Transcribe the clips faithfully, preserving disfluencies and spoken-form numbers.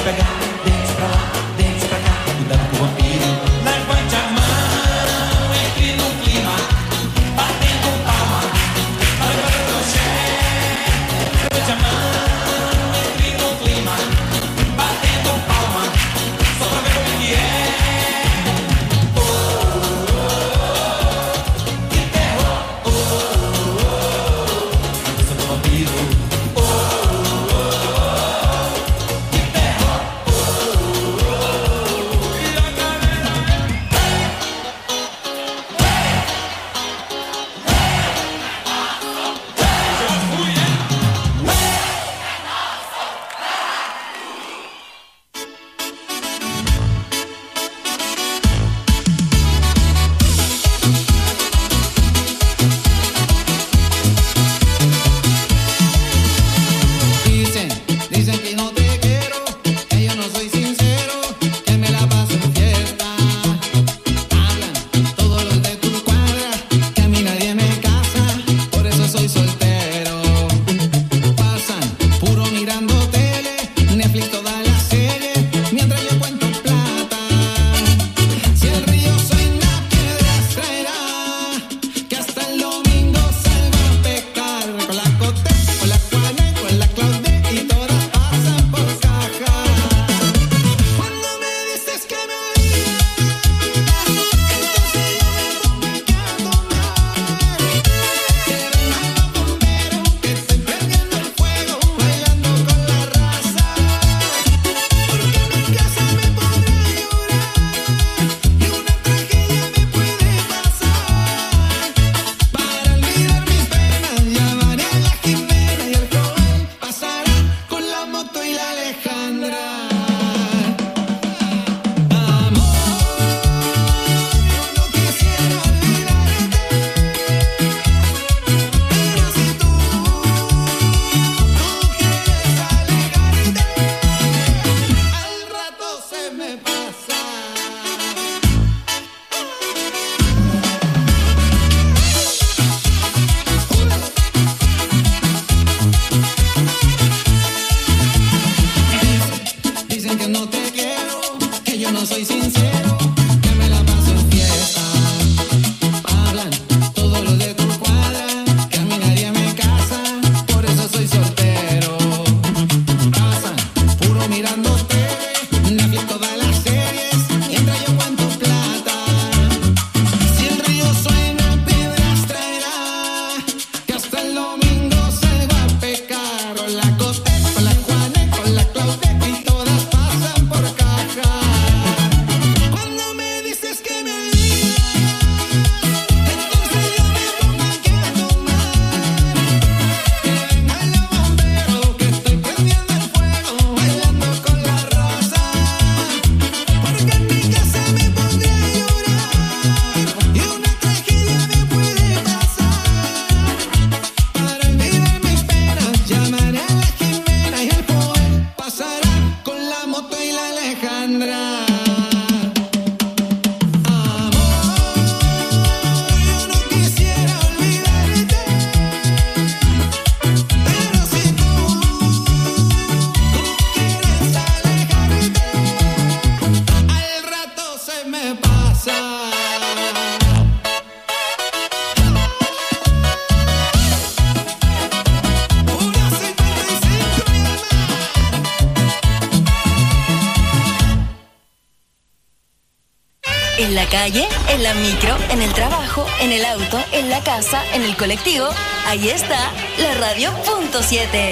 En la calle, en la micro, en el trabajo, en el auto, en la casa, en el colectivo. Ahí está la radio punto siete.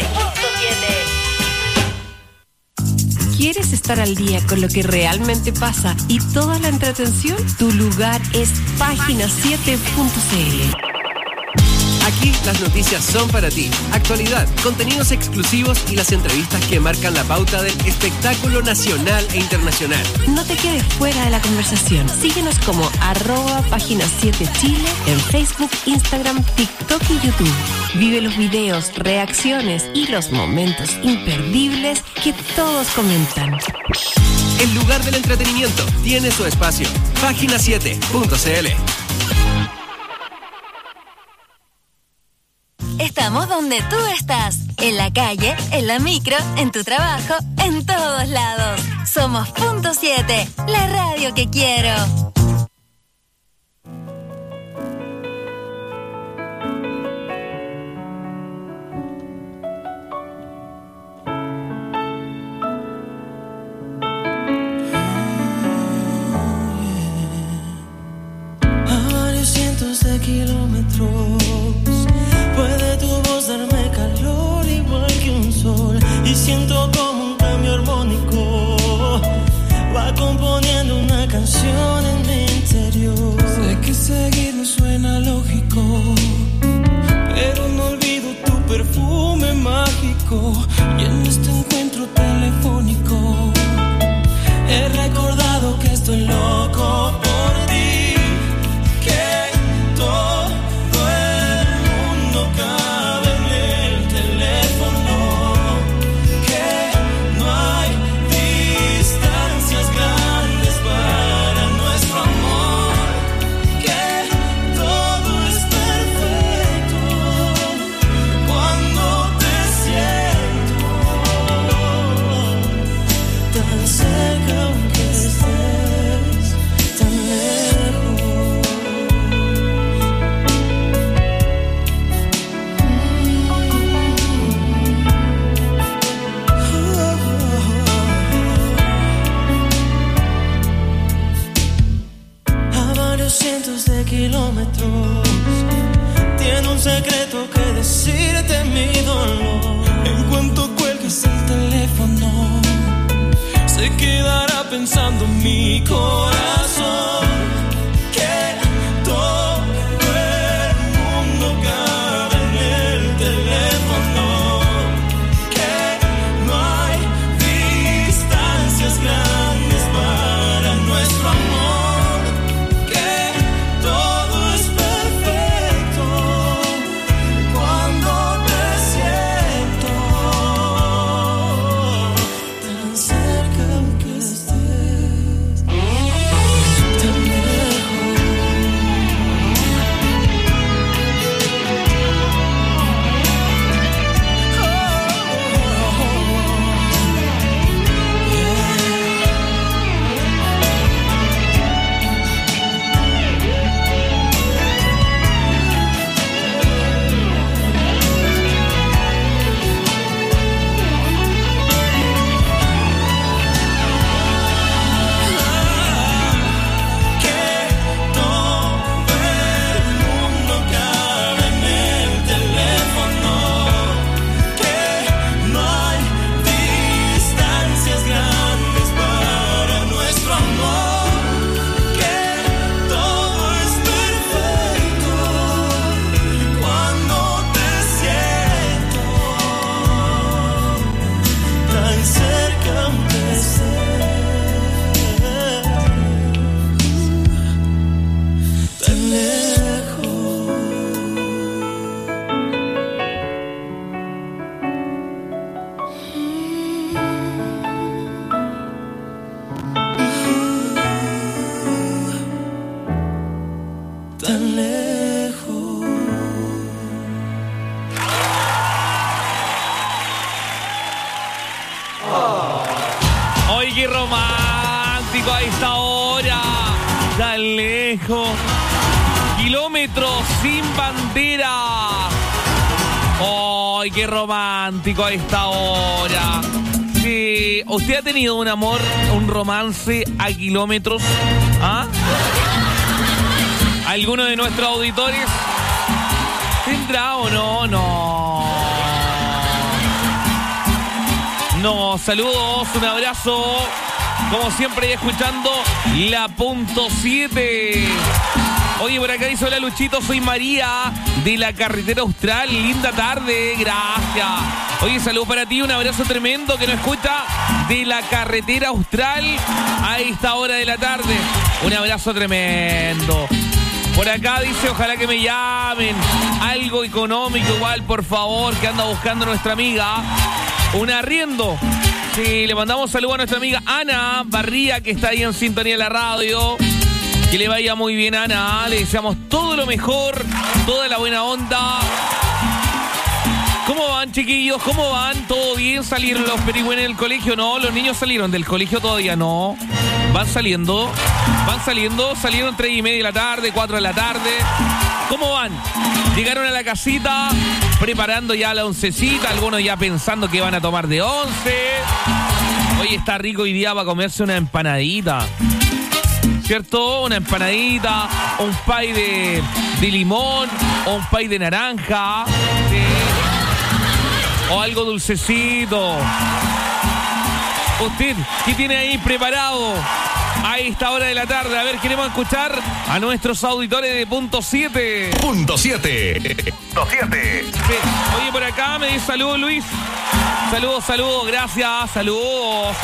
¿Quieres estar al día con lo que realmente pasa y toda la entretención? Tu lugar es página siete punto c l. Aquí las noticias son para ti. Actualidad, contenidos exclusivos y las entrevistas que marcan la pauta del espectáculo nacional e internacional. No te quedes fuera de la conversación. Síguenos como arroba página siete Chile en Facebook, Instagram, TikTok y YouTube. Vive los videos, reacciones y los momentos imperdibles que todos comentan. El lugar del entretenimiento tiene su espacio. página siete punto c l. Estamos donde tú estás. En la calle, en la micro, en tu trabajo, en todos lados. Somos Punto siete, la radio que quiero. De kilómetros puede tu voz darme calor igual que un sol, y siento como un cambio armónico va componiendo una canción en mi interior. Sé que seguir no suena lógico, pero no olvido tu perfume mágico, y en este encuentro telefónico he recordado que estoy loco por ti. Todo el mundo cabe en el teléfono, que no hay distancias grandes para nuestro amor, que todo es perfecto cuando te siento tan cerca aunque estés tan lejos. Cientos de kilómetros tiene un secreto que decirte mi dolor. En cuanto cuelgues el teléfono se quedará pensando mi corazón, que todo el mundo cabe en el teléfono, que no hay distancias grandes para nuestro amor. Kilómetros sin bandera. ¡Ay, qué romántico a esta hora! Sí, ¿usted ha tenido un amor, un romance a kilómetros? ¿Ah? ¿Alguno de nuestros auditores tendrá o no? No. No, saludos, un abrazo. Como siempre, escuchando la Punto siete. Oye, por acá dice: hola Luchito, soy María de la Carretera Austral. Linda tarde, gracias. Oye, saludo para ti, un abrazo tremendo que nos escucha de la Carretera Austral a esta hora de la tarde. Un abrazo tremendo. Por acá dice: ojalá que me llamen. Algo económico igual, por favor, que anda buscando nuestra amiga. Un arriendo. Sí, le mandamos saludos a nuestra amiga Ana Barría, que está ahí en sintonía de la radio. Que le vaya muy bien, Ana. Le deseamos todo lo mejor, toda la buena onda. ¿Cómo van, chiquillos? ¿Cómo van? ¿Todo bien? ¿Salieron los perigüenes del colegio? No, los niños salieron del colegio todavía, no. Van saliendo, van saliendo, salieron tres y media de la tarde, cuatro de la tarde. ¿Cómo van? Llegaron a la casita, preparando ya la oncecita, algunos ya pensando que van a tomar de once. Hoy está rico hoy día para comerse una empanadita, ¿cierto? Una empanadita, un pay de, de limón, o un pay de naranja, ¿sí? O algo dulcecito. ¿Usted qué tiene ahí preparado a esta hora de la tarde? A ver, queremos escuchar a nuestros auditores de Punto siete. Punto siete. Punto siete. Sí. Oye, por acá me dice saludos, Luis. Saludos, saludos, gracias, saludos.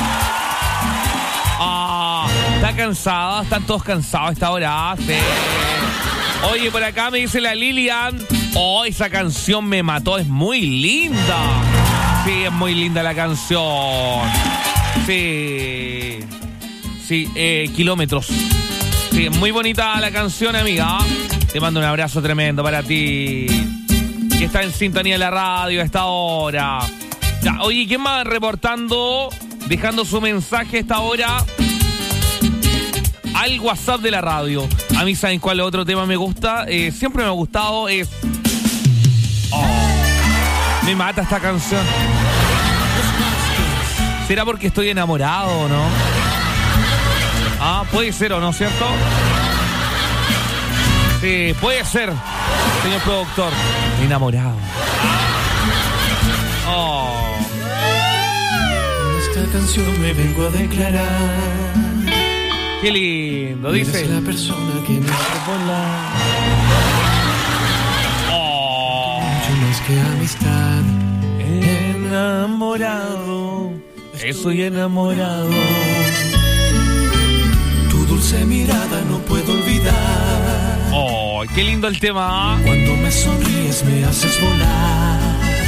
Ah, está cansada, están todos cansados a esta hora. Sí. Oye, por acá me dice la Lilian. Oh, esa canción me mató, es muy linda. Sí, es muy linda la canción. Sí. Sí, eh, kilómetros. Sí, es muy bonita la canción, amiga. Te mando un abrazo tremendo para ti, que está en sintonía de la radio a esta hora. Ya, oye, ¿quién va reportando, dejando su mensaje a esta hora al WhatsApp de la radio? A mí, ¿saben cuál otro tema me gusta? Eh, siempre me ha gustado, es... Oh, me mata esta canción. ¿Será porque estoy enamorado o no? Ah, puede ser o no, ¿cierto? Sí, puede ser, señor productor. Enamorado. Oh. Con esta canción me vengo a declarar. Qué lindo, dice. Eres la persona que me hace volar. Oh. Mucho más que amistad. Enamorado. Estoy enamorado. Tu dulce mirada no puedo olvidar. Oh, qué lindo el tema. Cuando me sonríes me haces volar.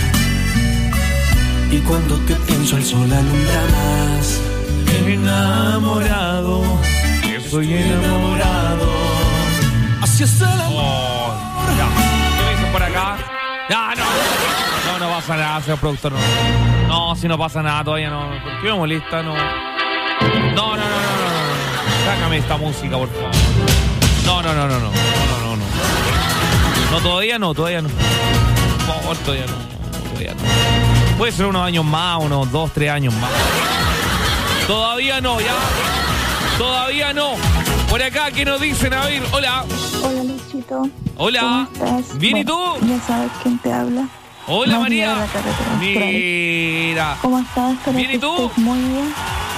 Y cuando te pienso el sol alumbra más. Enamorado. Estoy enamorado. Así es el amor. Oh, ya. ¿Qué me dicen por acá? Ya, no. No, no pasa nada, señor productor. No, no, si no pasa nada todavía no. ¿Por qué me molesta? No. No, no, no, no, no, no. Sácame esta música, por favor. No, no, no, no, no. No, no, no, no. No, todavía no, todavía no. Por favor, todavía no. Todavía no. Puede ser unos años más, unos dos, tres años más. Todavía no, ya. Todavía no. Por acá, ¿qué nos dicen? A ver, hola. Hola, Luchito. Hola. ¿Cómo estás? ¿Bien y tú? Ya sabes quién te habla. Hola, María María. de la carretera, por ahí. Mira. ¿Cómo estás? Espero ¿Bien y que tú? estés muy bien.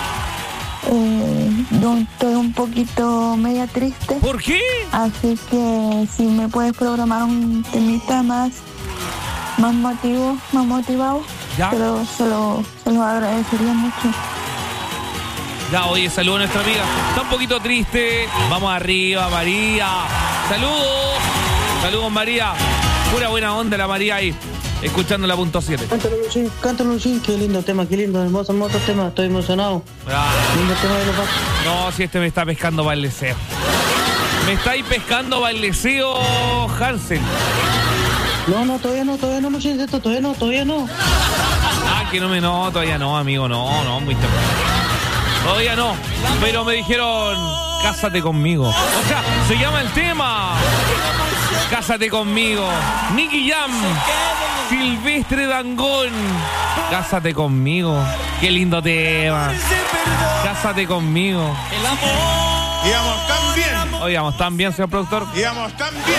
Eh, yo estoy un poquito media triste. ¿Por qué? Así que si me puedes programar un temita más, más motivo, más motivado, Ya. pero se lo, se lo agradecería mucho. Ya, oye, saludos a nuestra amiga. Está un poquito triste. Vamos arriba, María. Saludos. Saludos, María. Pura buena onda la María ahí, escuchando la punto siete. Cántalo, Luchín, cántalo, Luchín. Qué lindo tema, qué lindo, hermoso, hermoso tema. Estoy emocionado. Ah, Lindo tema de los pasos. no, si este me está pescando para el deseo. Me está ahí pescando para el deseo, Hansel. No, no, todavía no, todavía no, Luchín, esto, todavía no, todavía no. Ah, que no me no, todavía no, amigo, no, no, muy temprano. Todavía no, pero me dijeron, cásate conmigo. O sea, se llama el tema. Cásate conmigo. Nicky Jam, Silvestre Dangond. Cásate conmigo. Qué lindo tema. Cásate conmigo. Íbamos tan bien. Oigamos, ¿tan bien, señor productor? Íbamos tan bien.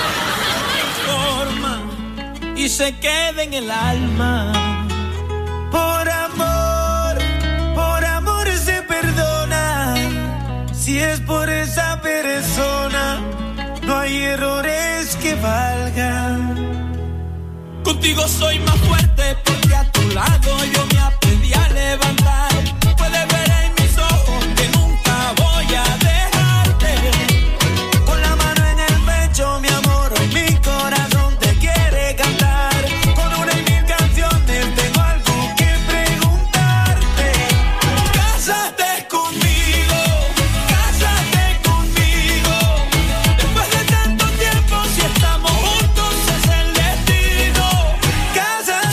Y se queda en el alma. Por amor, por amor se perdona. Si es por esa persona, no hay errores que valgan. Contigo soy más fuerte porque a tu lado yo me aprendí a levantar. Puedes ver en mis ojos que nunca voy a dejarte. Con la mano en el pecho, mi amor, hoy mi corazón te quiere cantar. Con una y mil canciones tengo algo que preguntarte. Cásate conmigo, cásate conmigo. Después de tanto tiempo, si estamos juntos es el destino. Cásate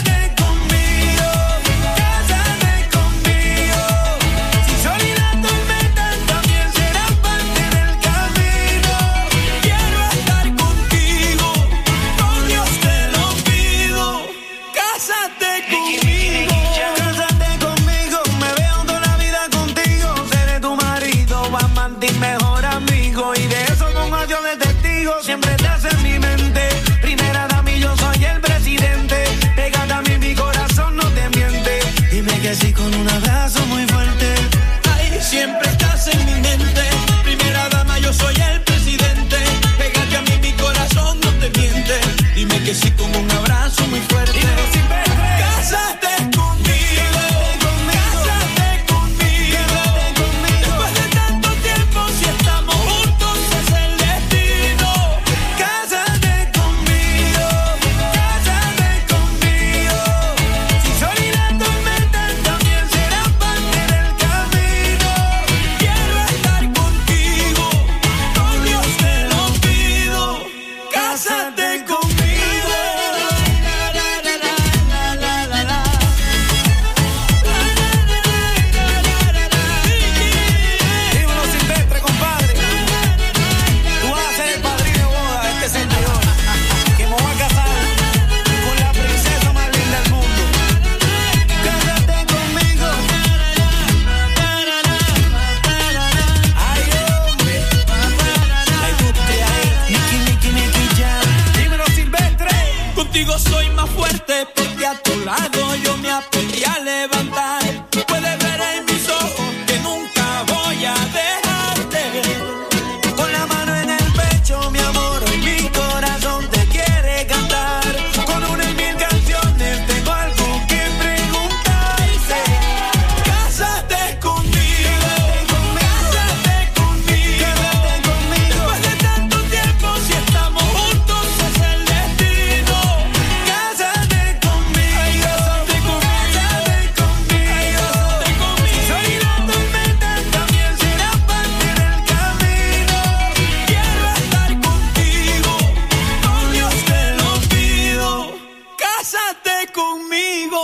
Cásate conmigo, cásate conmigo, me veo toda la vida contigo, seré tu marido, amante y mejor amigo, y de eso pongo a Dios de testigo, siempre estás en mi mente, primera dama y yo soy el presidente, pégate a mí, mi corazón no te miente, dime que sí con un abrazo muy fuerte, ay, siempre estás en mi mente, primera dama yo soy el presidente, pégate a mí, mi corazón no te miente, dime que sí con un abrazo muy fuerte. Cásate conmigo, cásate conmigo, después de tanto tiempo si estamos juntos es el destino. Cásate conmigo, cásate conmigo, si sol y la tormenta también será parte del camino. Quiero estar contigo, con Dios te lo pido. Cásate conmigo. Contigo soy más fuerte porque a tu lado yo me aprendí a levantar. Puedes ver en mis ojos que nunca voy a dejarte. Con la mano en el pecho, mi amor, hoy mi corazón te quiere cantar. Con una y mil canciones tengo algo que preguntarte. Cásate conmigo, cásate conmigo, después de tanto tiempo si estamos juntos es el destino. Cásate conmigo, cásate conmigo, cásate conmigo, si soy la tormenta también será parte del camino. Quiero estar contigo, con Dios te lo pido. Cásate conmigo.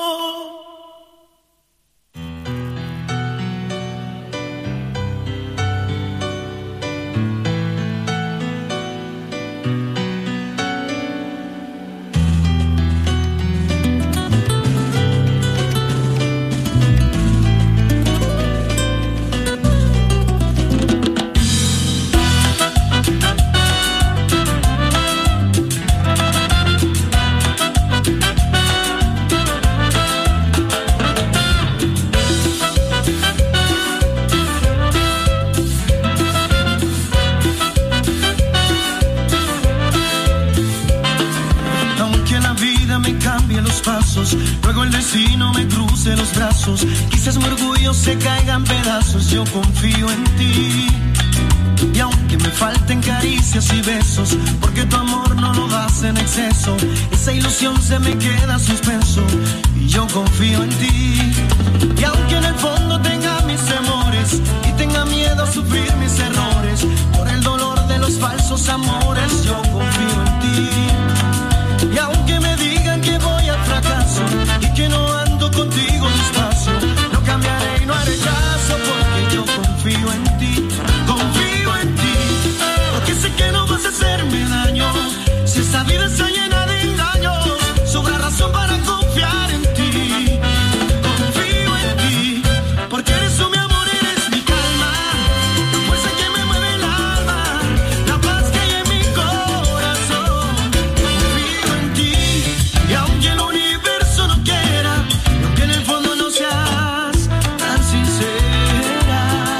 Aunque la vida me cambie los pasos, luego el destino me cruce los brazos, quizás mi orgullo se caiga en pedazos, yo confío en ti. Y aunque me falten caricias y besos, porque tu amor no lo das en exceso, esa ilusión se me queda en suspenso, y yo confío en ti. Y aunque en el fondo tenga mis temores, y tenga miedo a sufrir mis errores, por el dolor de los falsos amores, yo confío en ti. Y aunque me digan que voy al fracaso y que no ando contigo despacio, no cambiaré y no haré caso porque yo confío en ti, confío en ti, porque sé que no vas a hacerme daño. Si esta vida está llena de engaños, sobra razón para confiar en ti. Confío en ti, porque eres tú mi amor, eres mi calma, la fuerza que me mueve el alma, la paz que hay en mi corazón. Confío en ti, y aunque el universo no quiera, y aunque en el fondo no seas tan sincera,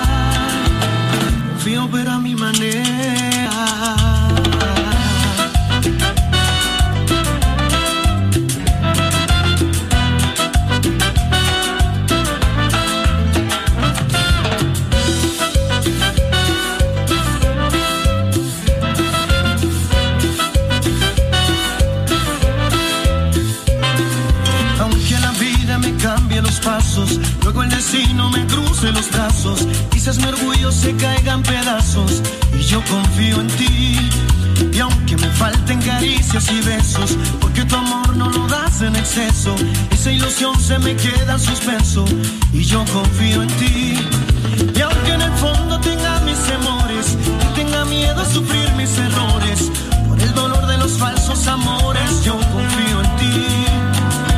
confío pero a mi manera. Aunque la vida me cambie los pasos, luego el destino me cruce los brazos, quizás mi orgullo se caiga en pedazos, y yo confío en ti. Y aunque me falten caricias y besos, porque tu amor no lo das en exceso, esa ilusión se me queda en suspenso, y yo confío en ti. Y aunque en el fondo tenga mis temores, y tenga miedo a sufrir mis errores, por el dolor de los falsos amores, yo confío en ti.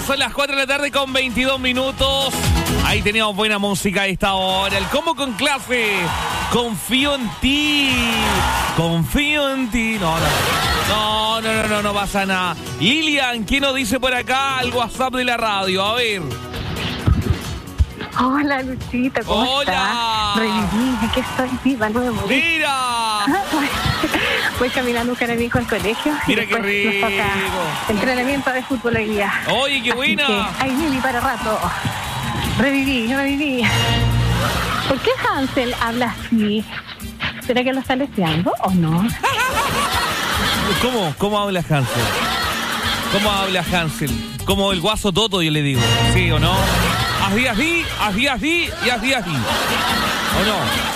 son las cuatro de la tarde con veintidós minutos. Ahí teníamos buena música a esta hora. El combo con clase. Confío en ti. Confío en ti. No, no. No, no, no, no, no pasa nada. Lilian, ¿quién nos dice por acá al WhatsApp de la radio? A ver. Hola, Luchita, ¿cómo Hola. estás? Reviví, aquí estoy viva nuevo. ¡Mira! Voy caminando un caramijo al colegio. Mira y qué rico. nos toca entrenamiento de fútbol hoy día. Oye, qué buena. Así que, ay, Lili, para rato. Reviví, reviví. ¿Por qué Hansel habla así? ¿Será que lo está leseando o no? ¿Cómo? ¿Cómo habla Hansel? ¿Cómo habla Hansel? Como el guaso Toto, yo le digo. ¿Sí o no? Así, así, así, así y así, así. ¿O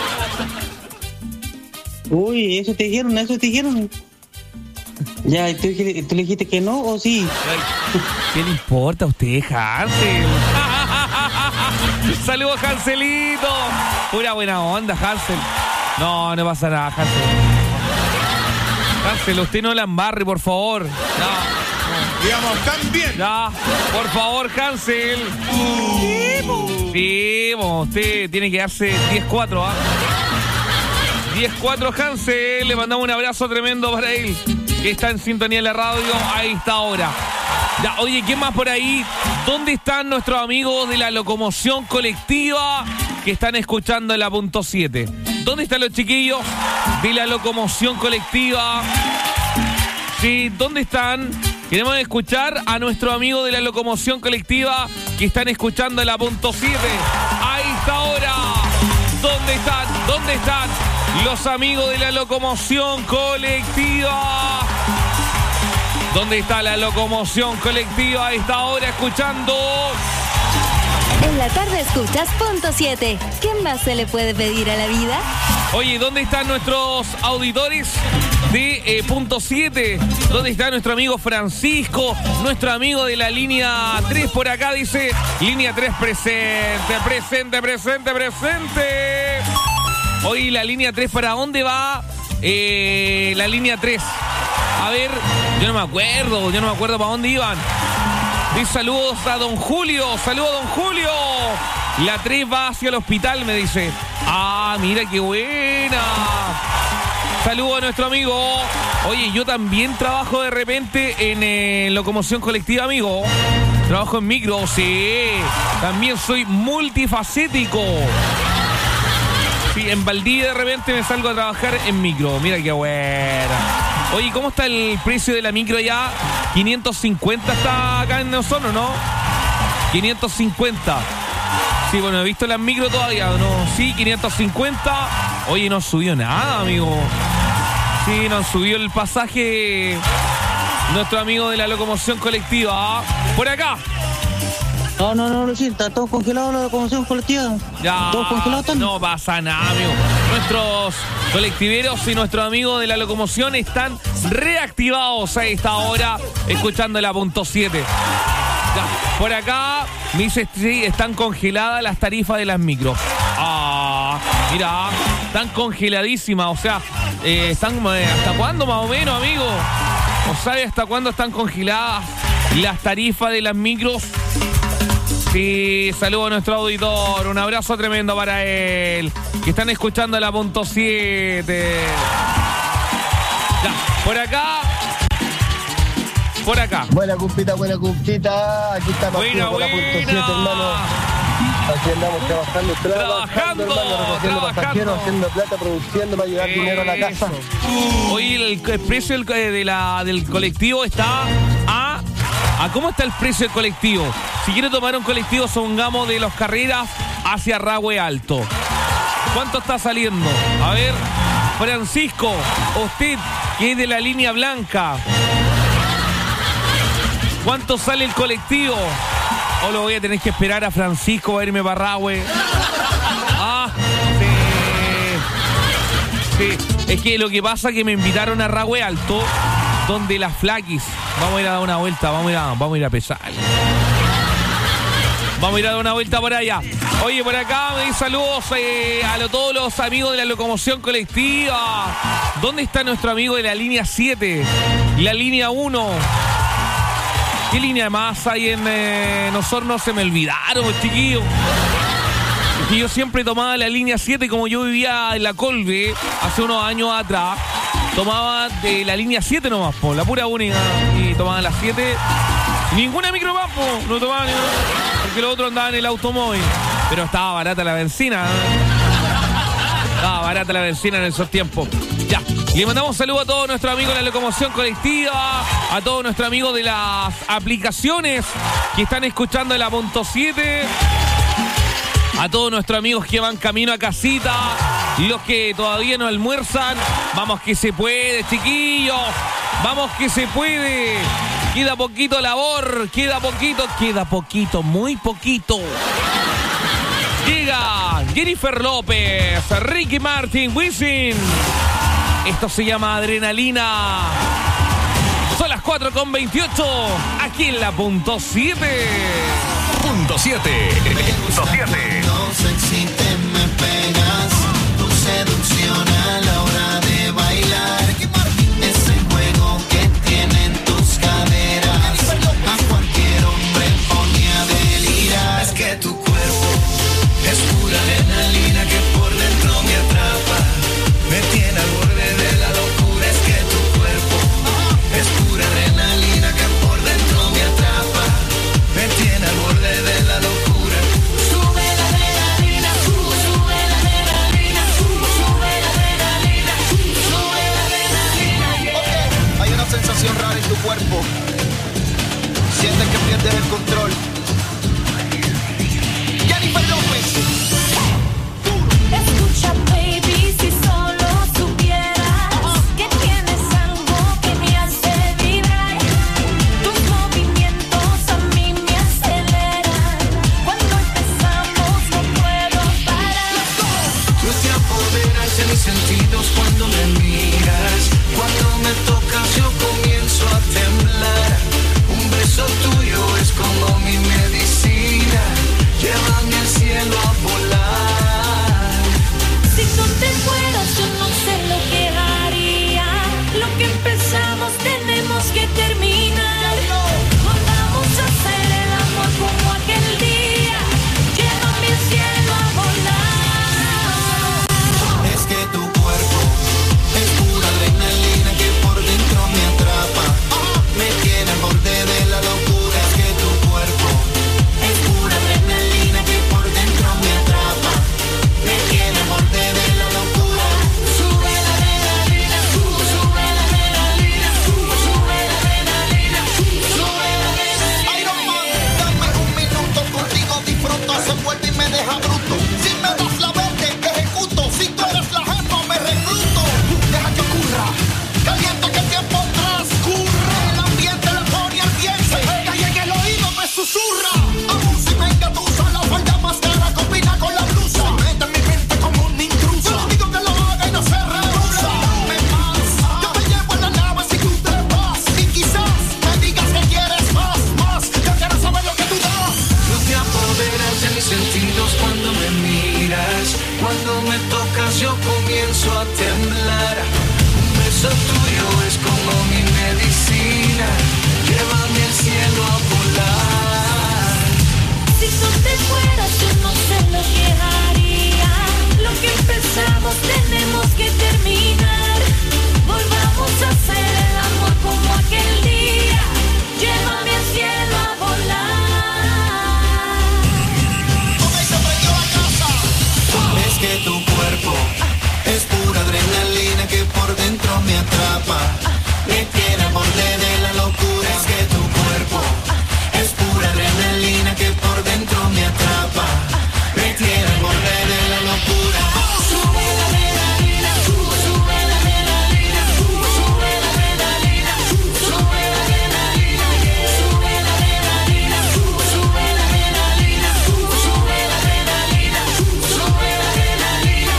no? Uy, eso te dijeron, eso te dijeron. Ya, ¿tú, tú le dijiste que no o sí? ¿Qué le importa a usted, Hansel? Saludos, Hanselito. Pura buena onda, Hansel. No, no pasa nada, Hansel. Hansel, usted no la embarre, por favor. No. Digamos, también. Ya, por favor, Hansel. Sí, usted tiene que darse diez cuatro, ¿ah? diez cuatro, Hansel. Le mandamos un abrazo tremendo para él, que está en sintonía de la radio. Ahí está ahora. Ya, oye, ¿quién más por ahí? ¿Dónde están nuestros amigos de la locomoción colectiva que están escuchando en la punto siete? ¿Dónde están los chiquillos de la locomoción colectiva? Sí, ¿dónde están? Queremos escuchar a nuestro amigo de la locomoción colectiva que están escuchando en la punto siete. Ahí está ahora. ¿Dónde están? ¿Dónde están los amigos de la locomoción colectiva? ¿Dónde está la locomoción colectiva a esta hora escuchando? En la tarde escuchas punto siete. ¿Qué más se le puede pedir a la vida? Oye, ¿dónde están nuestros auditores de eh, punto siete? ¿Dónde está nuestro amigo Francisco? Nuestro amigo de la línea tres por acá dice, línea tres presente, presente, presente, presente. Oye, la línea tres, ¿para dónde va eh, la línea tres? A ver, yo no me acuerdo, yo no me acuerdo para dónde iban. Dice saludos a don Julio, saludos a don Julio. La tres va hacia el hospital, me dice. Ah, mira qué buena. Saludos a nuestro amigo. Oye, yo también trabajo de repente en eh, locomoción colectiva, amigo. Trabajo en micro, sí. También soy multifacético. Sí, en Valdivia de repente me salgo a trabajar en micro. Mira qué buena. Oye, ¿cómo está el precio de la micro ya? quinientos cincuenta está acá en Osorno, ¿no? quinientos cincuenta. Sí, bueno, he visto las micro todavía, ¿no? Sí, quinientos cincuenta. Oye, no subió nada, amigo. Sí, no subió el pasaje nuestro amigo de la locomoción colectiva. Por acá. No, no, no, sí, está todo congelado la locomoción colectiva. Ya, todo congelado también. No pasa nada, amigo. Nuestros colectiveros y nuestros amigos de la locomoción están reactivados a esta hora, escuchando la punto siete. Ya, por acá me dice, sí, están congeladas las tarifas de las micros. Ah, mira, están congeladísimas, o sea, eh, están, ¿hasta cuándo más o menos, amigo? ¿O sabe hasta cuándo están congeladas las tarifas de las micros? Sí, saludo a nuestro auditor, un abrazo tremendo para él, que están escuchando la punto siete. Ya, por acá, por acá. Buena cumpita, buena cumpita, aquí estamos buena, con la punto siete, hermano. Aquí andamos trabajando, trabajando, trabajando, hermano, recogiendo trabajando. pasajeros, haciendo plata, produciendo para llevar Eso. dinero a la casa. Hoy el, el precio del, de la, del colectivo está a... ¿A cómo está el precio del colectivo? Si quiere tomar un colectivo, supongamos, de Los Carreras hacia Rahue Alto, ¿cuánto está saliendo? A ver, Francisco, usted que es de la línea blanca, ¿cuánto sale el colectivo? O lo voy a tener que esperar a Francisco a irme para Rahue. Ah, sí. Sí, es que lo que pasa es que me invitaron a Rahue Alto, donde las flaquis. Vamos a ir a dar una vuelta, vamos a ir a, vamos a, ir a pesar. Vamos a ir a dar una vuelta por allá. Oye, por acá me di saludos eh, a lo, todos los amigos de la locomoción colectiva. ¿Dónde está nuestro amigo de la línea siete? La línea uno. ¿Qué línea más hay en eh, Osorno? Se me olvidaron, chiquillos. Que yo siempre tomaba la línea siete, como yo vivía en la Colbe hace unos años atrás. Tomaba de la línea siete nomás, po, la pura única. Y tomaba la siete. Ninguna micro más, po, no tomaba ninguna. Porque los otros andaban en el automóvil. Pero estaba barata la benzina. Estaba barata la benzina en esos tiempos. Ya. Le mandamos un saludo a todos nuestros amigos de la locomoción colectiva, a todos nuestros amigos de las aplicaciones que están escuchando la punto siete. A todos nuestros amigos que van camino a casita, los que todavía no almuerzan, vamos que se puede, chiquillos, vamos que se puede. Queda poquito labor, queda poquito, queda poquito, muy poquito. Llega Jennifer López, Ricky Martin, Wisin. Esto se llama Adrenalina. Son las cuatro con veintiocho, aquí en la punto siete. Punto siete. Punto siete. No sé si te me pegas, tu seducción a la hora de bailar. Ese juego que tienen tus caderas, a cualquier hombre pone a delirar. Es que tu cuerpo es pura adrenalina que por dentro me atrapa, me tiene al borde de la locura. Es que tu cuerpo es pura adrenalina que por dentro me atrapa, me tiene al borde de la locura. Sube la adrenalina, sube, sube la adrenalina, sube, sube la adrenalina, sube la adrenalina. Okay. Hay una sensación rara en tu cuerpo, sientes que pierdes el control. Jennifer López. Escucha, baby, si solo supieras que tienes algo que me hace vibrar. Tus movimientos a mí me aceleran. Cuando empezamos no puedo parar. Tú te apoderas de mis sentidos cuando me miras. Cuando me tocas yo comienzo a temblar. Un beso tuyo es como mi medicina. Llévame al cielo a volar. Si tú te fueras yo no sé lo que haría. Lo que empezamos tenemos que terminar. Volvamos a hacer el amor como aquel día. Llévame al cielo a volar. Es que tu cuerpo es pura adrenalina que por dentro me atrapa, me tiene al borde de la locura. Es que tu cuerpo es pura adrenalina que por dentro me atrapa, me tiene al borde de la locura. Sube la adrenalina, sube, sube la adrenalina, sube, sube la adrenalina, sube la adrenalina. Iron Man, dame un minuto contigo, disfruto, se vuelve y me deja bruto. Si me das la verde, ejecuto. Si tú eres la jefa, me recluto. Deja que ocurra, caliento que el tiempo transcurre. El ambiente la pone al bien, se pega y en el oído me susurra. Aún si me engatusa, la falda más cara combina con la blusa. Mete en mi mente como un intruso. Yo digo que lo haga y no se rehúsa. Dame más, yo te llevo en la nave si tú te vas. Y quizás me digas que quieres más, más. Yo quiero saber lo que tú das. Tú te apoderas de mis sentidos cuando me miras. Cuando me tocas yo comienzo a temblar. Un beso tuyo es como mi medicina. Llévame al cielo a volar. Si tú te fueras yo no sé lo que haría. Lo que empezamos tenemos que terminar. Volvamos a hacer el amor como aquel día. Llévame al cielo a volar. Ok, se prendió la casa. Es que tu cuerpo es pura adrenalina que por dentro me atrapa, me tiene al borde de la locura. Es que tu cuerpo es pura adrenalina que por dentro me atrapa, me tiene al borde de la locura. Sube la adrenalina, sube, sube la adrenalina, sube, sube la adrenalina, sube la adrenalina, sube la adrenalina, sube, sube la adrenalina, sube, sube la adrenalina, sube la adrenalina.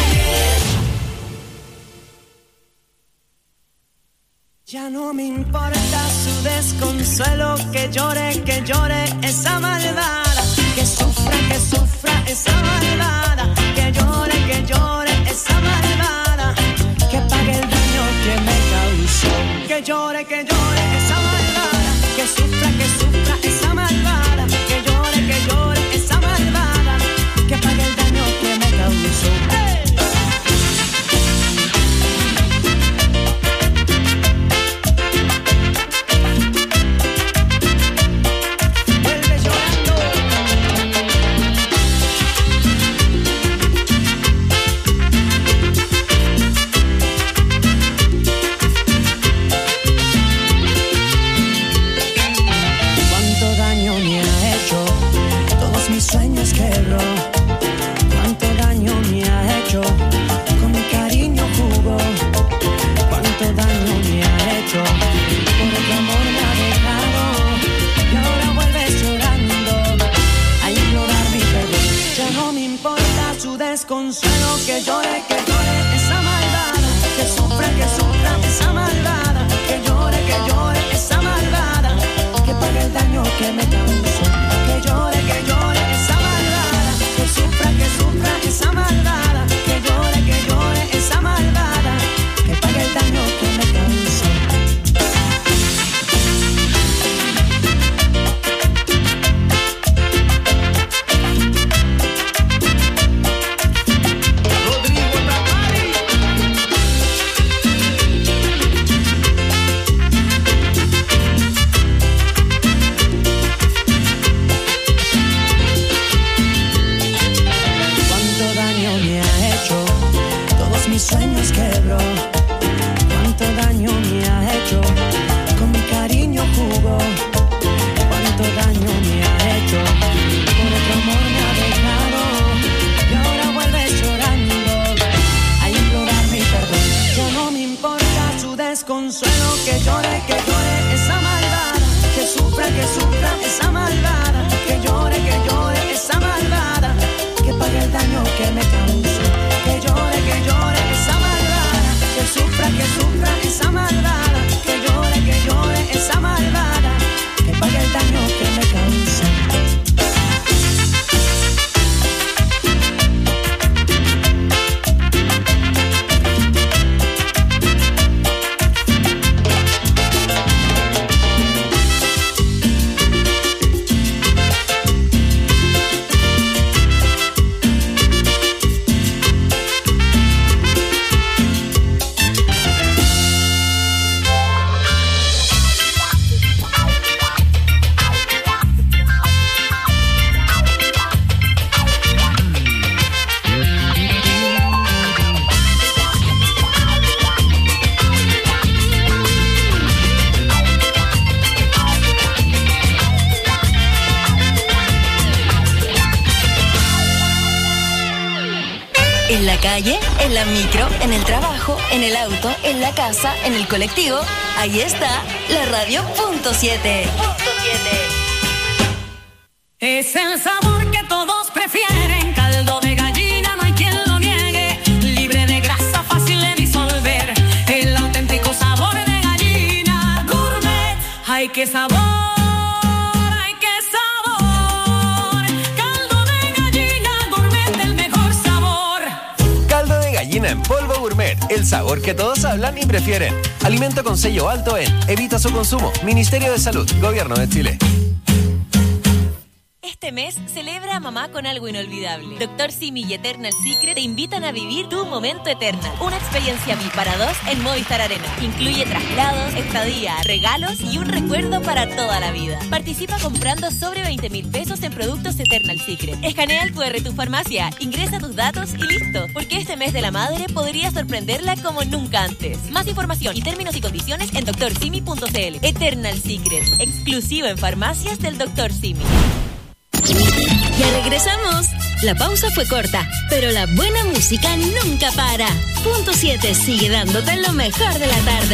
Ya no me importa su desconsuelo, que llore, que llore esa malvada, que sufra, que sufra esa malvada, que llore, que llore esa malvada, que pague el daño que me causó, que llore, que llore esa malvada, que sufra, que sufra desconsuelo, que llore, que llore esa malvada, que sufra, que sufra esa malvada, que llore, que llore esa malvada, que pague el daño que me causó, que llore, que llore esa malvada, que sufra, que sufra esa malvada, que llore, que llore esa malvada, que pague el daño que me causó. Sueños quebró, cuánto daño me ha hecho, con mi cariño jugó, cuánto daño me ha hecho, por otro amor me ha dejado, y ahora vuelve llorando, a implorar mi perdón, ya no me importa su desconsuelo, que llore, que llore esa malvada, que sufra, que sufra esa malvada, que llore, que llore esa malvada, que pague el daño que me causó, que llore, que llore esa malvada, que sufra, que sufra esa malvada, que llore, que llore esa malvada, que pague el daño que me causó. En la calle, en la micro, en el trabajo, en el auto, en la casa, en el colectivo, ahí está la radio punto siete. Punto siete. Es el sabor que todos prefieren, caldo de gallina, no hay quien lo niegue, libre de grasa, fácil de disolver, el auténtico sabor de gallina, gourmet, ay qué sabor. En polvo gourmet, el sabor que todos hablan y prefieren. Alimento con sello alto en Evita su consumo. Ministerio de Salud, Gobierno de Chile. Este mes celebra a mamá con algo inolvidable. Doctor Simi y Eternal Secret te invitan a vivir tu momento Eternal. Una experiencia V I P para dos en Movistar Arena. Incluye traslados, estadía, regalos y un recuerdo para toda la vida. Participa comprando sobre veinte mil pesos en productos Eternal Secret. Escanea el cu erre de tu farmacia, ingresa tus datos y listo. Porque este mes de la madre podría sorprenderla como nunca antes. Más información y términos y condiciones en doctor simi punto c l. Eternal Secret, exclusivo en farmacias del doctor Simi. Ya regresamos. La pausa fue corta, pero la buena música nunca para. Punto siete sigue dándote lo mejor de la tarde.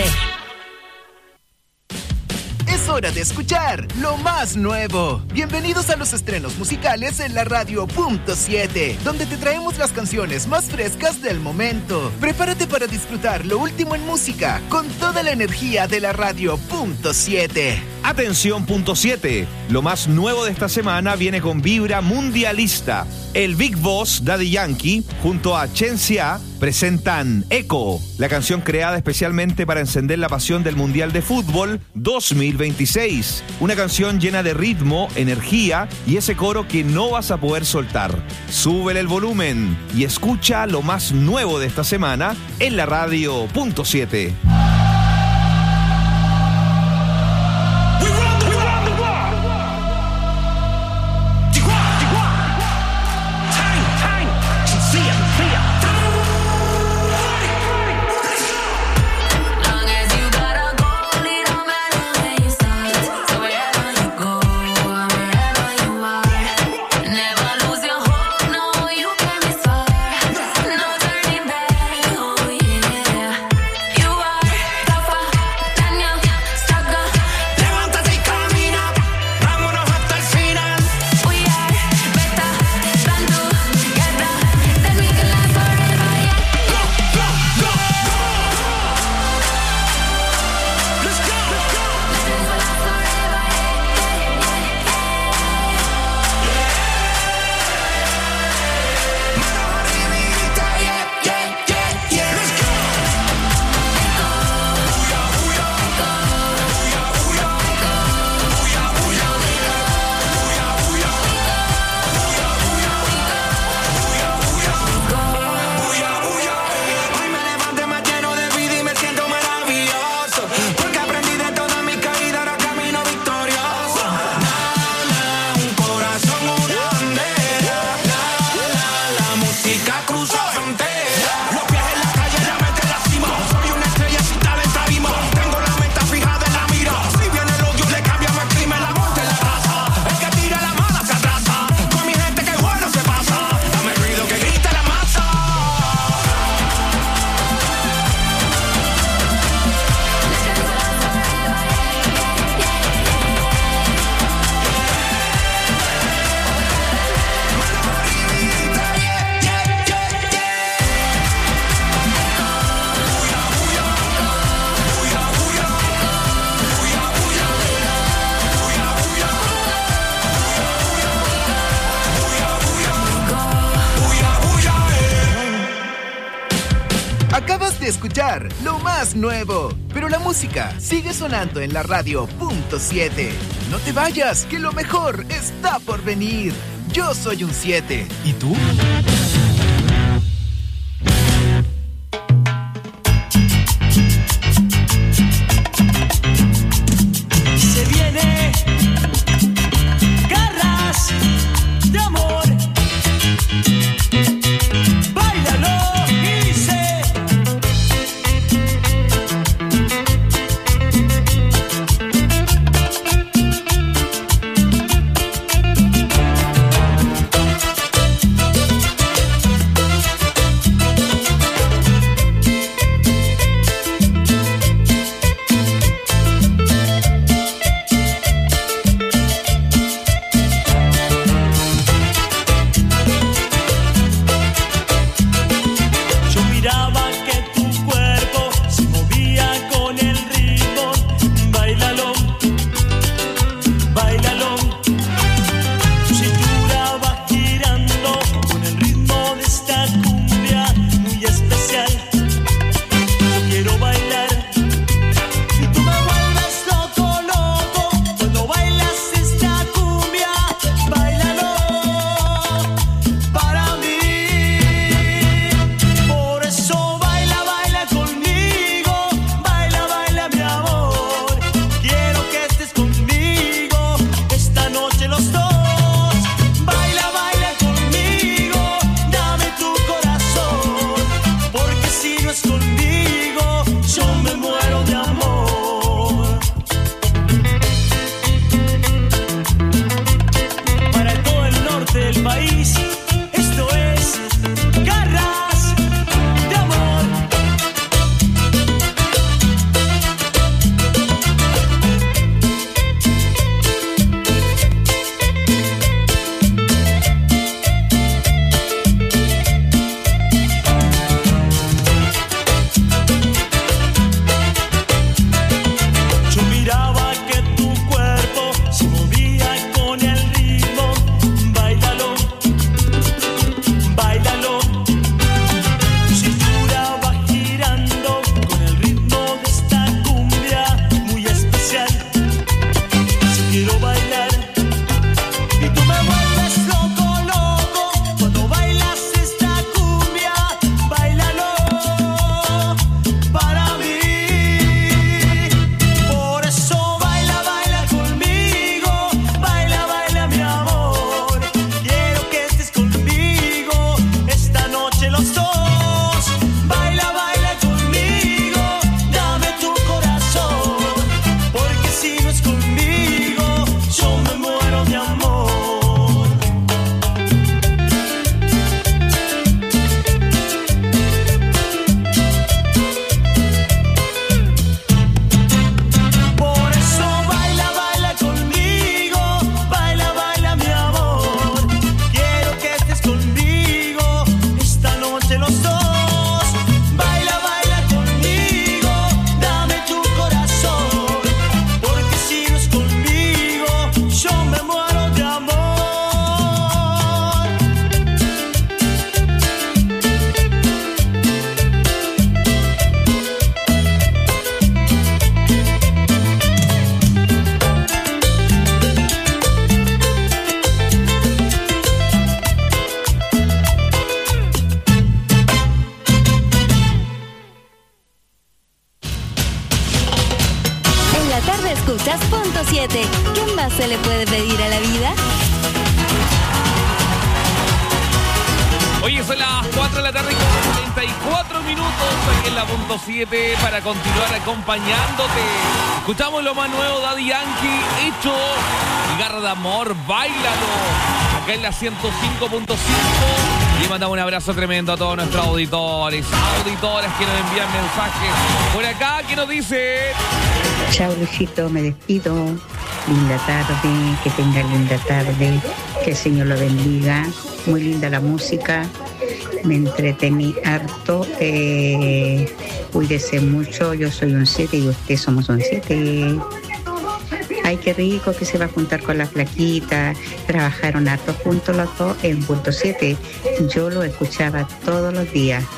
Es hora de escuchar lo más nuevo. Bienvenidos a los estrenos musicales en la radio punto siete, donde te traemos las canciones más frescas del momento. Prepárate para disfrutar lo último en música con toda la energía de la radio punto siete. Atención punto siete, lo más nuevo de esta semana viene con vibra mundialista. El Big Boss Daddy Yankee junto a Chen Xia presentan Echo, la canción creada especialmente para encender la pasión del Mundial de Fútbol dos mil veintiséis. Una canción llena de ritmo, energía y ese coro que no vas a poder soltar. Súbele el volumen y escucha lo más nuevo de esta semana en la radio punto siete. de escuchar lo más nuevo. Pero la música sigue sonando en la radio punto siete. No te vayas, que lo mejor está por venir. Yo soy un siete. ¿Y tú? Se viene Garras de Amor. Báilalo y dice. Escuchas punto siete. ¿Qué más se le puede pedir a la vida? Oye, son las cuatro de la tarde con treinta y cuatro minutos aquí en la punto siete para continuar acompañándote. Escuchamos lo más nuevo, Daddy Yankee, Hecho y Garra de Amor, Báilalo, acá en la ciento cinco punto cinco. Y mandamos un abrazo tremendo a todos nuestros auditores, auditoras que nos envían mensajes. Por acá, ¿qué nos dice? Chao, Luchito, me despido. Linda tarde, que tenga linda tarde, que el Señor lo bendiga. Muy linda la música, me entretení harto. Eh, cuídese mucho, yo soy un siete y ustedes somos un siete. Ay, qué rico que se va a juntar con la flaquita. Trabajaron harto juntos los dos en punto siete. Yo lo escuchaba todos los días.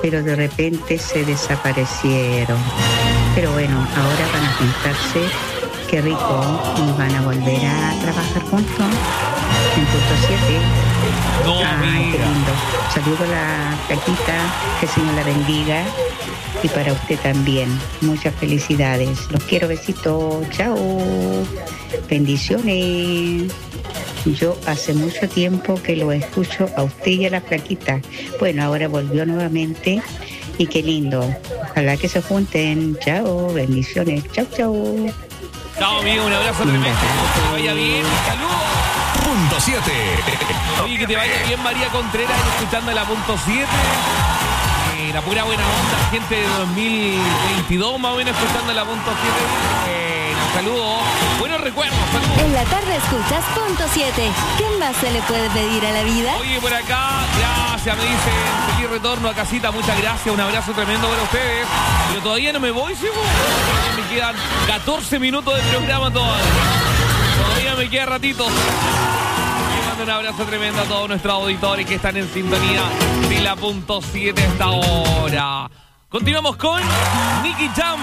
pero de repente se desaparecieron. Pero bueno, ahora van a juntarse, qué rico, y van a volver a trabajar juntos en punto siete. No, ay, qué lindo. Saludo a la Flaquita, que el Señor la bendiga. Y para usted también, muchas felicidades. Los quiero, besitos, chao. Bendiciones. Yo hace mucho tiempo que lo escucho a usted y a la Flaquita. Bueno, ahora volvió nuevamente y qué lindo. Ojalá que se junten. Chao, bendiciones. Chao, chao. Chao, amigo, un abrazo tremendo. Que te vaya bien. Saludos. Punto siete. Oye, que te vaya bien, María Contreras, escuchando la punto siete. Eh, la pura buena onda, gente de dos mil veintidós, más o menos, escuchando la punto siete. Eh, saludos. Buenos recuerdos, saludos. En la tarde escuchas punto siete. ¿Qué más se le puede pedir a la vida? Oye, por acá, gracias, me dicen, feliz retorno a casita, muchas gracias, un abrazo tremendo para ustedes. Pero todavía no me voy, ¿sí? Me quedan catorce minutos de programa todavía. Todavía me queda ratito. Y mando un abrazo tremendo a todos nuestros auditores que están en sintonía de la punto siete hasta ahora. Continuamos con Nicky Jam.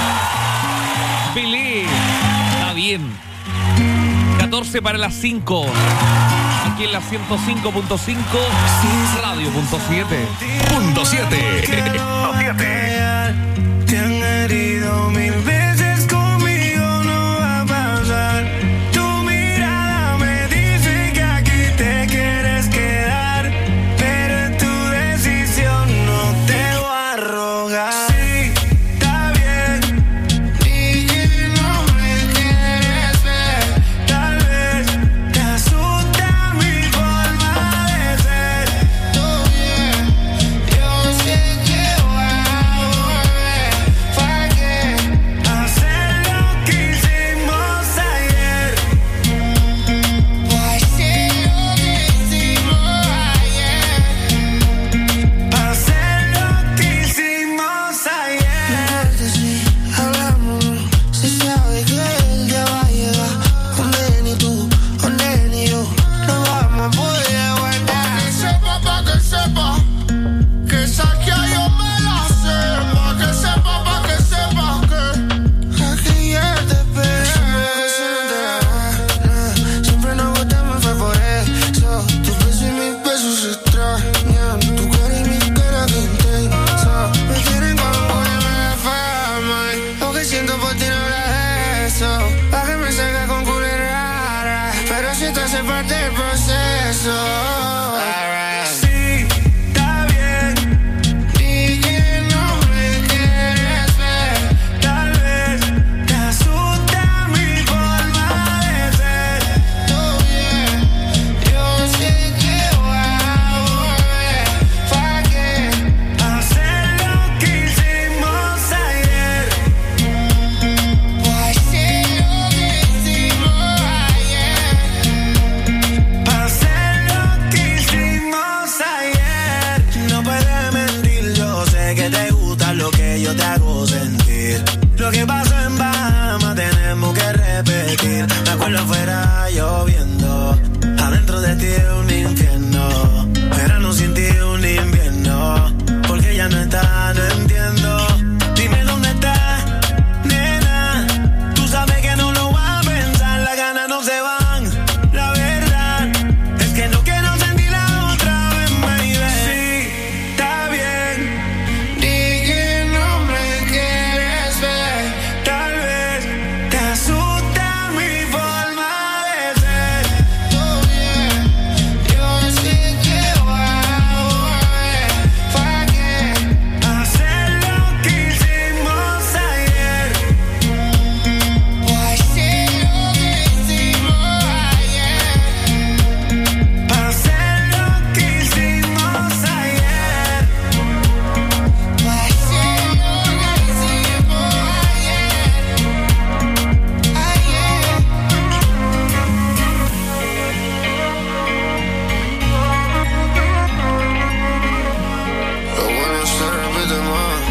Feliz. Está bien. catorce para las cinco. Aquí en la ciento cinco punto cinco Radio punto siete. Punto siete. Punto siete. Te han herido mil veces, conmigo no va a pasar. Tu mirada me dice que aquí te quieres quedar, pero es tu decisión, no te voy a rogar. Sí, está bien, di que no me quieres ver. Tal vez te asusta mi forma de ser. Todo bien, yo sé que voy a volver. ¿Para qué hacer lo que hicimos ayer? Pues sí, lo que hicimos ayer. Hacer lo que hicimos ayer. Sí, hablamos, se sabe que el día va a llegar. Donde ni tú, donde ni yo no vamos a poder aguantar. Pa' que sepa, pa' que sepa, que saquea yo me la sé. Pa' que sepa, pa' que sepa, que aquí ya te espero. Siempre nos gustamos, fue por eso. Tu beso y mis besos se extrañan. Tu cara y mi cara que intensa. Me quieren como una fama. Lo que siento por ti no era eso. Pa' que me salga con culera rara, pero si te hace parte del proceso. Sí, está bien, di que no me quieres ver. Tal vez te asusta mi forma de ser. Todo bien, yo sé que voy a volver. ¿Para qué hacer lo que hicimos ayer? Pues sí, lo que hicimos ayer. Hacer lo que hicimos ayer. No puedes mentir, yo sé que te gusta lo que yo te hago sentir. Lo que pasó en Bahamas tenemos que repetir. Me acuerdo afuera lloviendo, adentro de ti es un infierno. Verano sin ti es un invierno, porque ya no está, no entiendo. Dime dónde estás, nena. Tú sabes que no lo vas a pensar, las ganas no se van. La verdad es que no quiero sentirla otra vez, baby. Sí, está bien, di que no me quieres ver. Tal vez te asusta mi forma de ser. Todo bien, yo sé que voy a volver. ¿Para qué hacer lo que hicimos ayer? Pues sí, lo que hicimos ayer. Hacer lo que hicimos ayer. Pues sí, lo que hicimos ayer. Ayer. Lo bueno se repite más.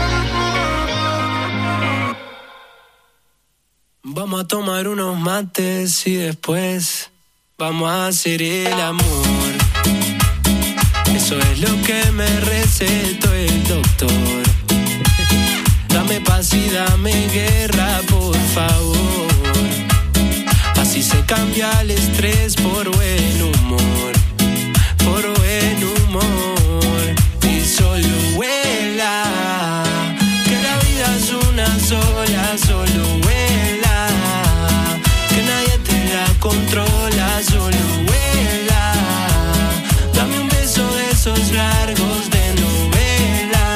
Vamos a tomar unos mates y después vamos a hacer el amor. Eso es lo que me recetó el doctor. Dame paz y dame guerra, por favor. Así se cambia el estrés por buen humor, por buen humor. Y solo vuela, que la vida es una sola, solo vuela, que nadie te la controla, solo vuela. Dame un beso de esos largos de novela.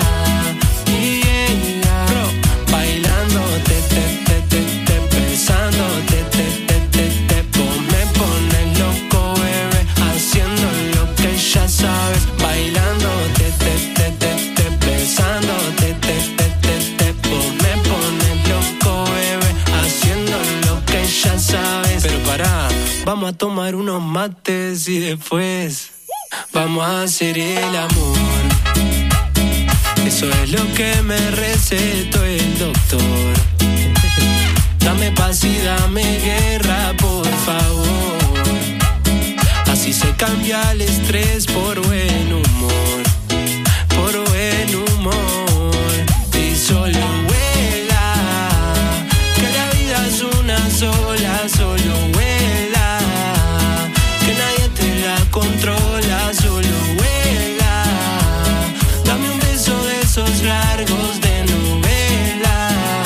Yeah, bro, bailando, te, te, te, te, te, besando, te, te, te, te, te, me pones loco, bebé, haciendo lo que ya sabes, bailando, te, te, te, te, te, besando, te, te, te, te, te, me pones loco, bebé, haciendo lo que ya sabes. Pero pará, vamos a tomar unos mates y después vamos a hacer el amor. Eso es lo que me recetó el doctor. Dame paz y dame guerra, por favor. Así se cambia el estrés por buen humor, por buen humor. Y solo vuela, que la vida es una sola, solo vuela, que nadie te la controla, solo vuela. Dame un beso de esos largos de novela.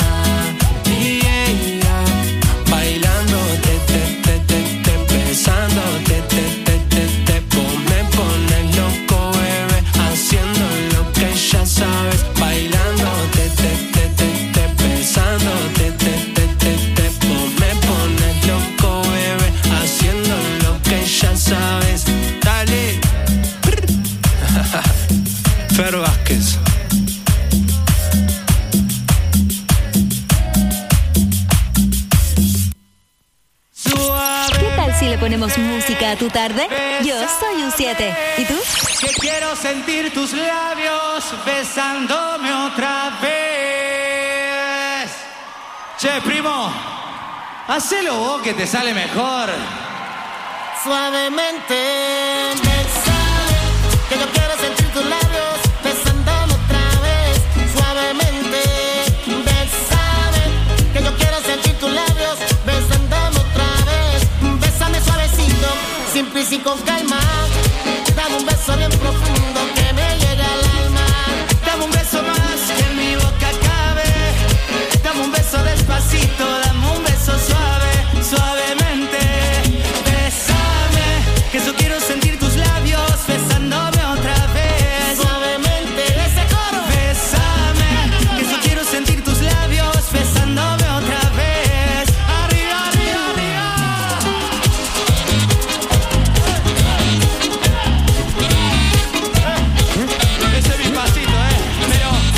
Yeah, bailando, te, te, te, te, te, besando, te, te, te, te, te, me pones loco, bebé, haciendo lo que ya sabes, bailando, te, te, te, te, te, besando, te, te, te, te, te, me pones loco, bebé, haciendo lo que ya sabes. Dale. Fer Vázquez. ¿Qué tal si le ponemos música a tu tarde? Yo soy un siete. ¿Y tú? Que quiero sentir tus labios besándome otra vez. Che, primo, hacelo vos que te sale mejor. Suavemente, besame, que yo quiero sentir tus labios besándome otra vez. Suavemente, besame, que yo quiero sentir tus labios besándome otra vez. Bésame suavecito, sin prisa y con calma. Dame un beso bien profundo que me llegue al alma. Dame un beso más que en mi boca cabe. Dame un beso despacito, dame un beso suave, suavemente. Que yo quiero sentir tus labios besándome otra vez. Suavemente, ese coro. Bésame, que yo quiero sentir tus labios besándome otra vez. Arriba, arriba, arriba. Ese es mi pasito, eh. Pero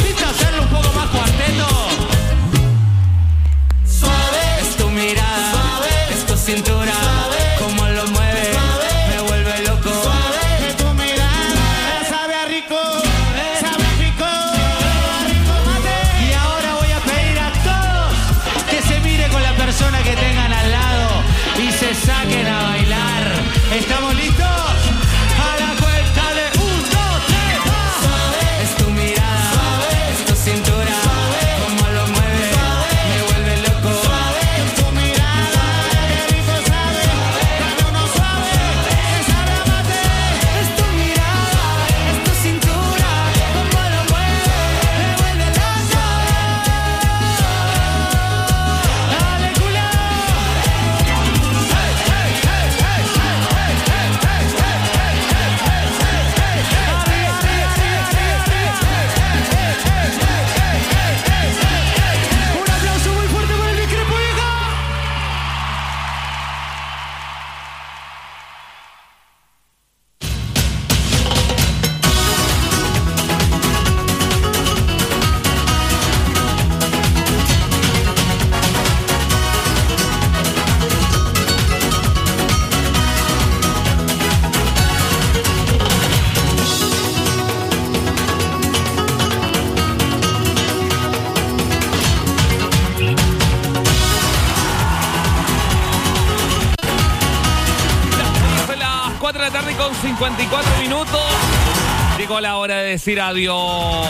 cuatro de la tarde con cincuenta y cuatro minutos. Llegó la hora de decir adiós.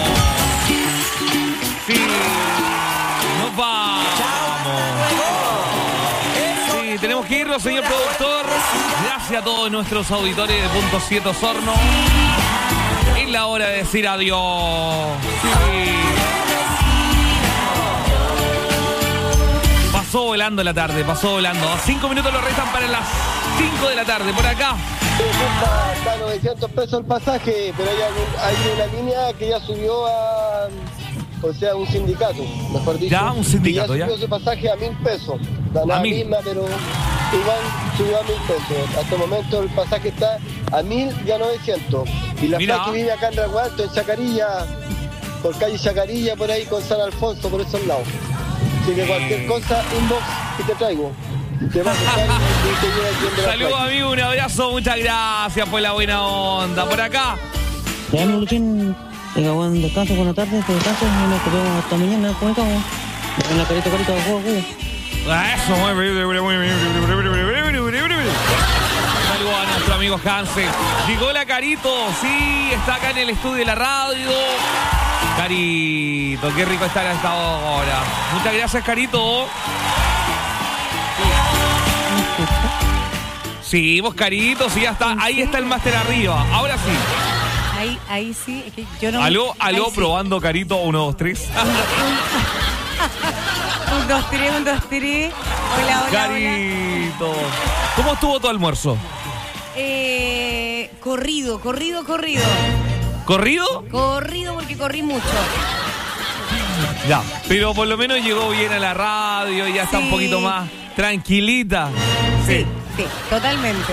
Sí, nos vamos. Sí, tenemos que irnos, señor productor. Gracias a todos nuestros auditores de Punto siete Osorno. Es la hora de decir adiós. Sí. Pasó volando la tarde, pasó volando. Cinco minutos lo restan para las cinco de la tarde, por acá. Está, está a novecientos pesos el pasaje, pero hay, hay una línea que ya subió a, o sea, un sindicato, mejor dicho. Ya, un sindicato, y ya. ya. Subió ese pasaje a mil pesos. La nada mil. misma, pero igual subió a mil pesos. Hasta el momento el pasaje está a mil y a novecientos. Y la Mira. Flaque vive acá en Regualto, en Chacarilla, por calle Chacarilla, por ahí con San Alfonso, por esos lados. Así que cualquier cosa, inbox y te traigo. Te vas a estar y te lleva el bien de la Saludos, Flaque. amigo, un abrazo, muchas gracias por la buena onda. Por acá. Ya, mi Luchín, tenga buen descanso, buena tarde, te descanso y nos vemos hasta mañana. ¿Cómo estamos? En la carita, carita, juego, juego. Eso, saludos a nuestro amigo Hansel. Llegó la Carito, sí, está acá en el estudio de la radio. Carito, qué rico estar a esta hora. Muchas gracias, Carito. Sí, vos, Carito, sí, ya está. Ahí está el máster arriba. Ahora sí. Ahí, ahí sí, es que yo no... Aló, aló, ahí sí. probando, Carito, uno, dos, tres. Un, dos, tres, un, dos, tres. Hola, hola, Carito. Hola. ¿Cómo estuvo tu almuerzo? Eh, corrido, corrido, corrido. ¿Corrido? Corrido porque corrí mucho. Ya, pero por lo menos llegó bien a la radio y ya está Sí. un poquito más tranquilita. Sí. Sí, totalmente.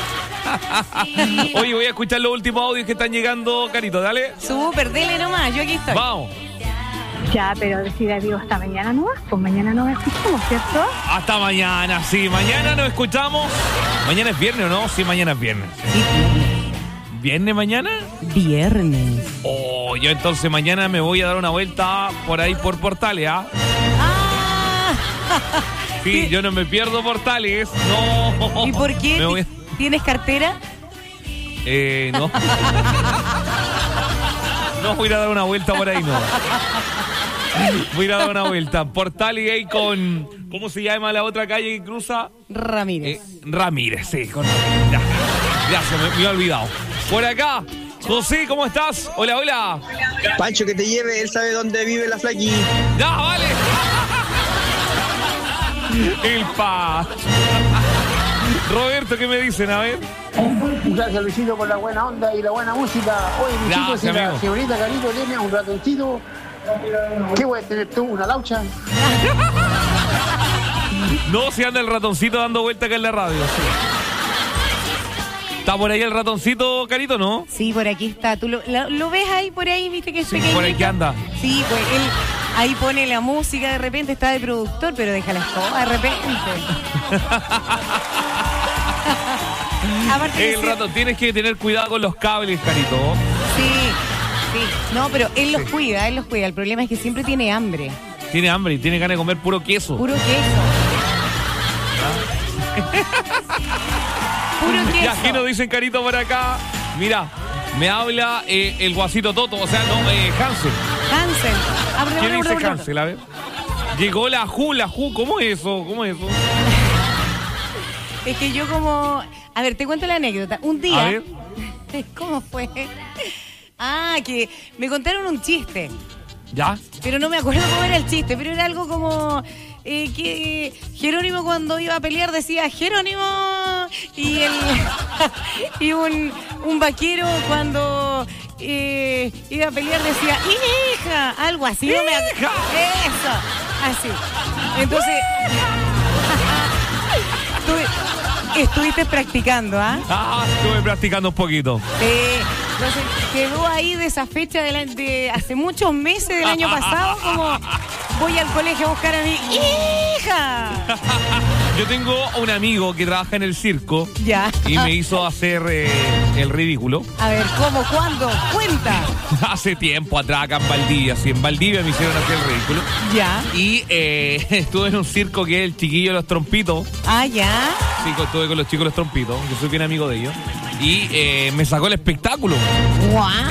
Oye, voy a escuchar los últimos audios que están llegando, Carito, dale. Súper, dele nomás, yo aquí estoy. Vamos. Ya, pero decir adiós hasta mañana no, pues mañana nos escuchamos, ¿cierto? Hasta mañana, sí, mañana nos escuchamos. ¿Mañana es viernes o no? Sí, mañana es viernes. ¿Viernes mañana? Viernes. Oh, yo entonces mañana me voy a dar una vuelta por ahí por Portales, ¿ah? Ah. Sí, yo no me pierdo Portales, no. ¿Y por qué? Me voy a- ¿Tienes cartera? Eh, no. No, voy a ir a dar una vuelta por ahí, no. Voy a ir a dar una vuelta. Portales ahí con... ¿Cómo se llama la otra calle que cruza? Ramírez. Eh, Ramírez, sí, con Ramírez. Ya. Gracias, me, me había olvidado. Por acá, José, ¿cómo estás? Hola, hola. Pancho, que te lleve, él sabe dónde vive la Flaque. Ya, vale. El Pacho. Roberto, ¿qué me dicen? A ver. Gracias, Luisito, por la buena onda y la buena música. Oye, Luisito, Gracias, si la amigo. señorita Carito tiene un ratoncito, ¿qué voy a tener tú? ¿Una laucha? No, si anda el ratoncito dando vuelta acá en la radio. Sí. ¿Está por ahí el ratoncito, Carito, no? Sí, por aquí está. ¿Tú lo, lo, lo ves ahí, por ahí? ¿Viste que es Sí, pequeñito? por ahí que anda. Sí, pues él ahí pone la música, de repente está de productor, pero déjala todas de repente. Aparte que El sí- ratón, tienes que tener cuidado con los cables, Carito. Sí, sí. No, pero él los cuida, él los cuida. El problema es que siempre tiene hambre. Tiene hambre y tiene ganas de comer puro queso. Puro queso. Puro queso. Ya, ¿qué nos dicen, Carito, por acá? Mira, me habla eh, el guasito Toto, o sea, no, eh, Hansel. Hansel. Abre, ¿Qué abre, dice abre, abre. Hansel? A ver. Llegó la Ju, la Ju, ¿cómo es eso? ¿Cómo es eso? Es que yo como... A ver, te cuento la anécdota. Un día... A ver. ¿Cómo fue? Ah, que me contaron un chiste. ¿Ya? Pero no me acuerdo cómo era el chiste, pero era algo como eh, que Jerónimo cuando iba a pelear decía Jerónimo y el y un, un vaquero cuando eh, iba a pelear decía hija, algo así, no me ac- eso, así. Entonces tú estuviste practicando, ¿ah? Ah, estuve practicando un poquito. Eh, entonces quedó ahí de esa fecha de, la- de hace muchos meses del año pasado, como voy al colegio a buscar a mi hija. Yo tengo un amigo que trabaja en el circo Ya. y me hizo hacer eh, el ridículo. A ver, ¿cómo? ¿Cuándo? Cuenta. Hace tiempo atrás acá en Valdivia, sí, en Valdivia me hicieron hacer el ridículo. Ya. Y eh, estuve en un circo que es el chiquillo de los trompitos. Ah, ya. Sí, estuve con los chicos de los trompitos, yo soy bien amigo de ellos. y eh, me sacó el espectáculo. Guau.